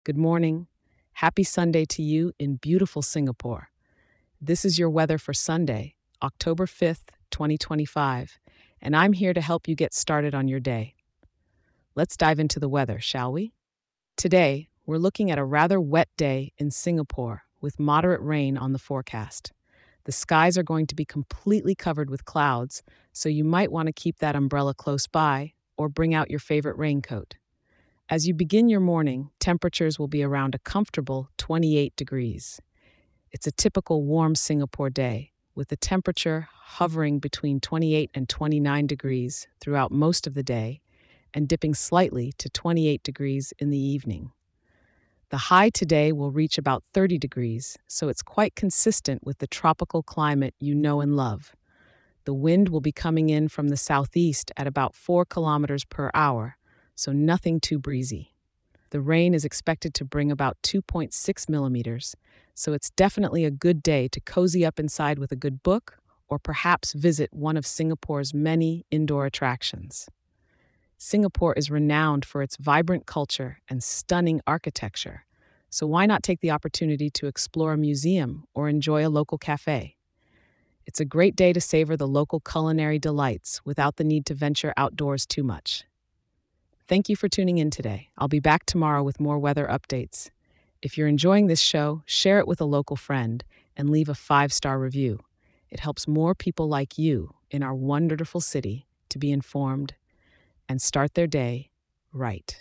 Good morning. Happy Sunday to you in beautiful Singapore. This is your weather for Sunday, October 5th, 2025, and I'm here to help you get started on your day. Let's dive into the weather, shall we? Today, we're looking at a rather wet day in Singapore with moderate rain on the forecast. The skies are going to be completely covered with clouds, so you might want to keep that umbrella close by or bring out your favorite raincoat. As you begin your morning, temperatures will be around a comfortable 28 degrees. It's a typical warm Singapore day, with the temperature hovering between 28 and 29 degrees throughout most of the day and dipping slightly to 28 degrees in the evening. The high today will reach about 30 degrees, so it's quite consistent with the tropical climate you know and love. The wind will be coming in from the southeast at about 4 kilometers per hour, so nothing too breezy. The rain is expected to bring about 2.6 millimeters, so it's definitely a good day to cozy up inside with a good book or perhaps visit one of Singapore's many indoor attractions. Singapore is renowned for its vibrant culture and stunning architecture, so why not take the opportunity to explore a museum or enjoy a local cafe? It's a great day to savor the local culinary delights without the need to venture outdoors too much. Thank you for tuning in today. I'll be back tomorrow with more weather updates. If you're enjoying this show, share it with a local friend and leave a 5-star review. It helps more people like you in our wonderful city to be informed and start their day right.